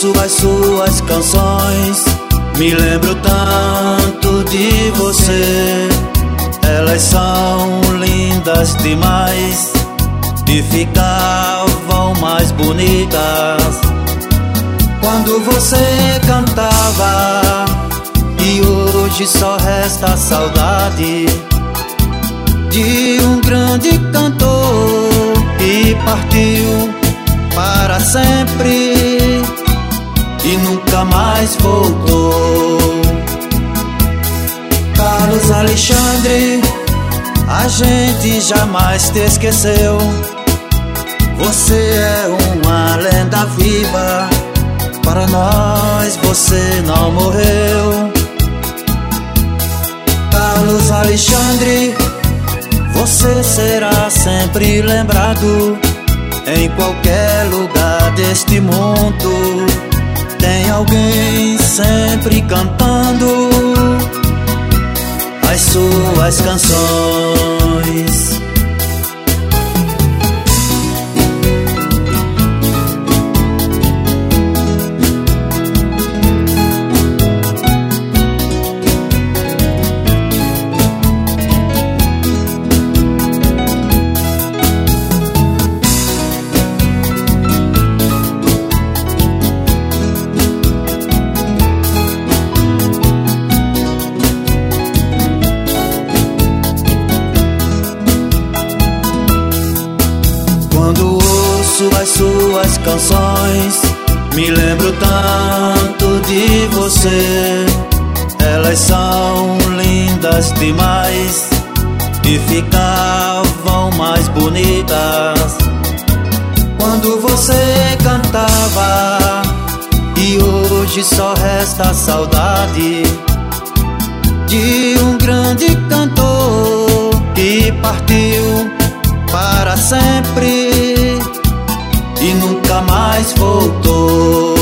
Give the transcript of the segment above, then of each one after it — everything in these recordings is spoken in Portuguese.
ouço as suas canções, me lembro tanto de você. Elas são lindas demais e ficavam mais bonitas quando você cantava. E hoje só resta a saudade de um grande cantor que partiu para sempre e nunca mais voltou. Carlos Alexandre, a gente jamais te esqueceu. Você é uma lenda viva, para nós você não morreu. Carlos Alexandre, você será sempre lembrado em qualquer lugar deste mundo. Tem alguém sempre cantando as suas canções. Quando ouço as suas canções, me lembro tanto de você. Elas são lindas demais e ficavam mais bonitas quando você cantava. E hoje só resta a saudade de um grande cantor que partiu para sempre e nunca mais voltou.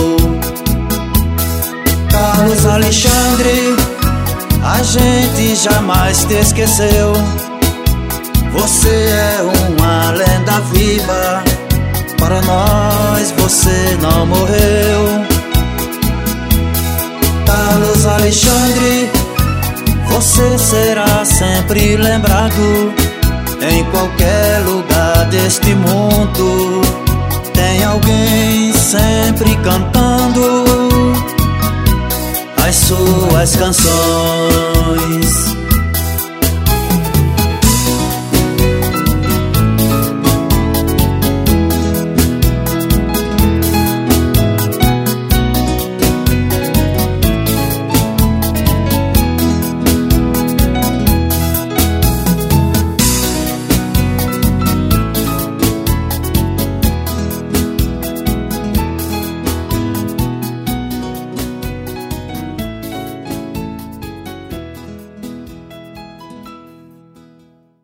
Carlos Alexandre, a gente jamais te esqueceu. Você é uma lenda viva, para nós você não morreu. Carlos Alexandre, você será sempre lembrado em qualquer lugar deste mundo. Tem alguém sempre cantando as suas canções.